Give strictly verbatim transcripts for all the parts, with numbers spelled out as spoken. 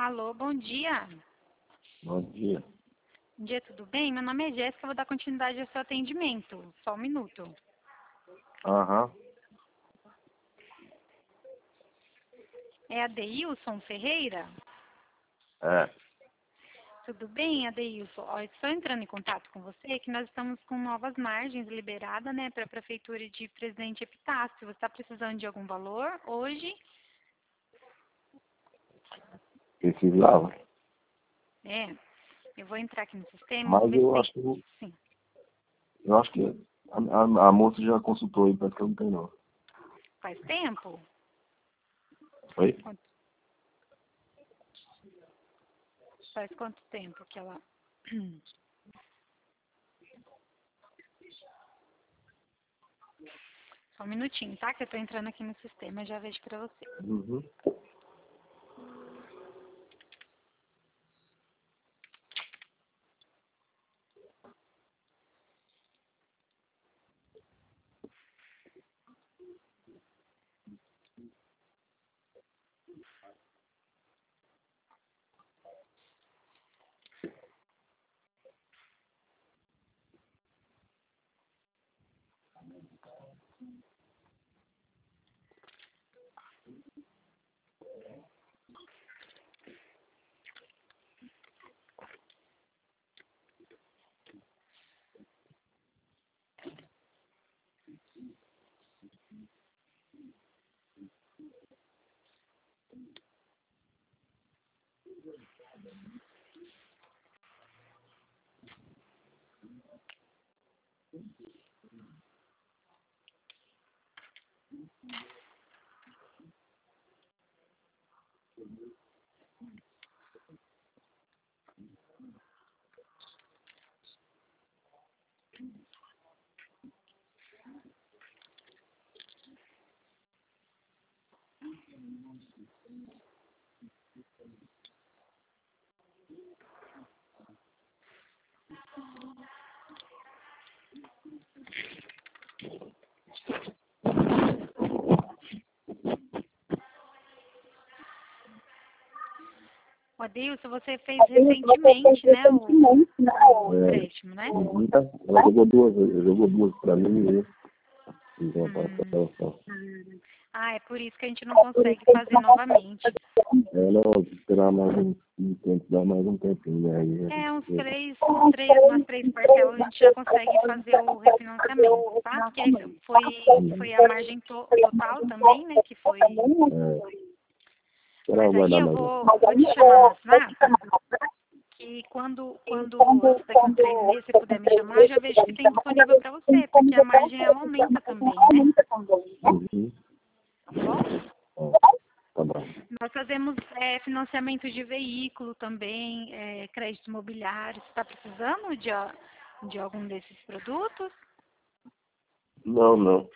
Alô, bom dia. Bom dia. Bom dia, tudo bem? Meu nome é Jéssica, vou dar continuidade ao seu atendimento. Só um minuto. Aham. É Adeilson Ferreira? É. Tudo bem, Adeilson? Ó, estou entrando em contato com você que nós estamos com novas margens liberadas, né, para a Prefeitura de Presidente Epitácio. Você está precisando de algum valor hoje? Precisava. É. Eu vou entrar aqui no sistema, Mas vou ver se eu tem... acho que Sim. eu acho que a, a, a moça já consultou aí, parece que eu não tenho não. Faz tempo? Oi? Quanto... Faz quanto tempo que ela... Só um minutinho, tá? Que eu tô entrando aqui no sistema e já vejo pra você. Uhum. O Adeilson, você fez recentemente, né, o, o É. empréstimo, né? Uhum. Ela jogou duas vezes, jogou duas pra mim e fiz uma Hum. participação. Ah, é por isso que a gente não consegue fazer novamente. É, não, esperar mais um, um tempo, dar mais um tempinho, né? Aí a É, uns gente... três, uns três, umas três parcelas a gente já consegue fazer o refinanciamento, tá? Porque aí foi, foi a margem to total também, né, que foi... É. Esperar Mas aí aguardar eu mais um. vou, vou te chamar no WhatsApp, que quando, quando antes daqui uns três meses você puder me chamar, eu já vejo que tem disponível para você, porque a margem ela aumenta também, né? Uhum. Tá bom? É, tá bom. Nós fazemos é, financiamento de veículo também, é, crédito imobiliário. Você está precisando de, a- de algum desses produtos? Não, não.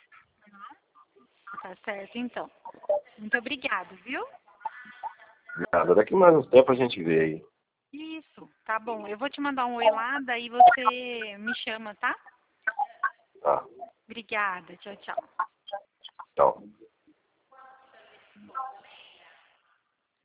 Tá certo, então. Muito obrigada, viu? Nada, daqui mais um tempo a gente vê aí. Isso, tá bom. Eu vou te mandar um oi lá, daí você me chama, tá? Tá. Obrigada, tchau, tchau. Tchau.